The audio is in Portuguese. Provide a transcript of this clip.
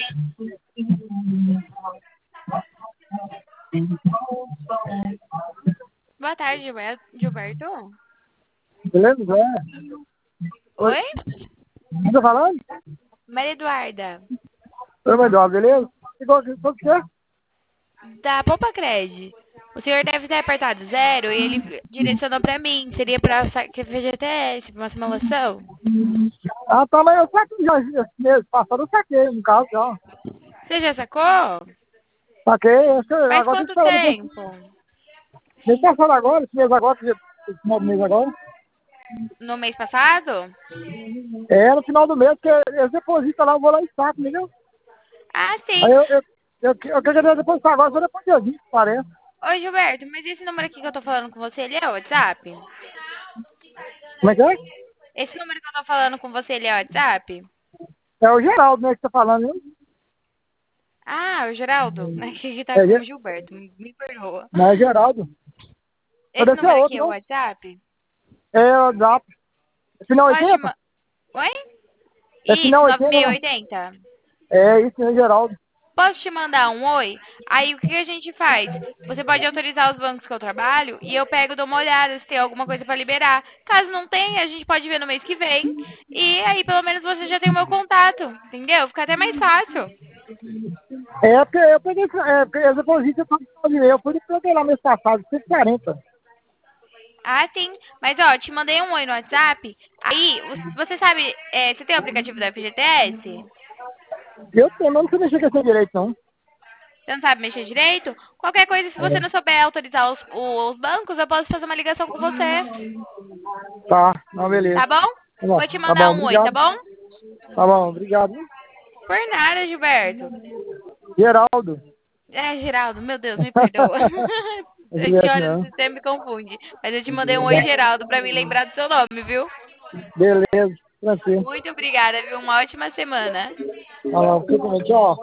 Boa tarde, Gilberto. Beleza, Zé? Oi, Oi? quem tá falando? Maria Eduarda, Oi, Mandioca, beleza? Igual que você? da Poupa Cred. O senhor deve ter apertado zero e ele direcionou pra mim. Seria pra FGTS, pra uma simulação? Ah, tá, mas eu saquei já esse mês passado, eu saquei, no caso, já. Você já sacou? Saquei, acho que Faz agora tem que quanto esperar depois. tempo? Mês passado agora, esse mês agora, esse final do mês agora. No mês passado? É, no final do mês, que eles depositam lá, eu vou lá e saco, entendeu? Ah, sim. Aí eu queria depositar agora, só depois de 20, parece. Oi, Gilberto, mas esse número aqui que eu tô falando com você, ele é o WhatsApp? Como é que é? Esse número que eu tô falando com você, ele é o WhatsApp? É o Geraldo, né, que tá falando, hein? Ah, o Geraldo. Aqui que tá É, como Gilberto, me perdoa. não, é Geraldo. Mas Esse deve ser número aqui outro, é o não? WhatsApp? É o WhatsApp. É final Pode te 80? ma... Oi? É Isso, final 80, né? 9680. É isso, né, Geraldo? Posso te mandar um oi? Aí o que a gente faz? Você pode autorizar os bancos que eu trabalho e eu pego e dou uma olhada se tem alguma coisa para liberar. Caso não tenha, a gente pode ver no mês que vem. E aí pelo menos você já tem o meu contato, entendeu? Fica até mais fácil. É, porque eu peguei, porque as depositas são de eu fui peguei lá mês passado, 140. Ah, sim. Mas ó, te mandei um oi no WhatsApp. Aí, você sabe, você tem o aplicativo da FGTS? Eu tenho, mas não sei mexer com esse direito, não. Você não sabe mexer direito? Qualquer coisa, se você não souber autorizar os bancos, eu posso fazer uma ligação com você. Tá, não, beleza. Tá bom? Vou te Tá mandar bom, um oi, tá obrigado. bom? Tá bom, obrigado. Por nada, Gilberto. Geraldo. É, Geraldo, meu Deus, me perdoa. É Que direto hora do mesmo. sistema me confunde. Mas eu te mandei um oi, Geraldo, pra me lembrar do seu nome, viu? Beleza, tranquilo. Muito obrigada, viu? Uma ótima semana. Tá bom, fica bem, tchau.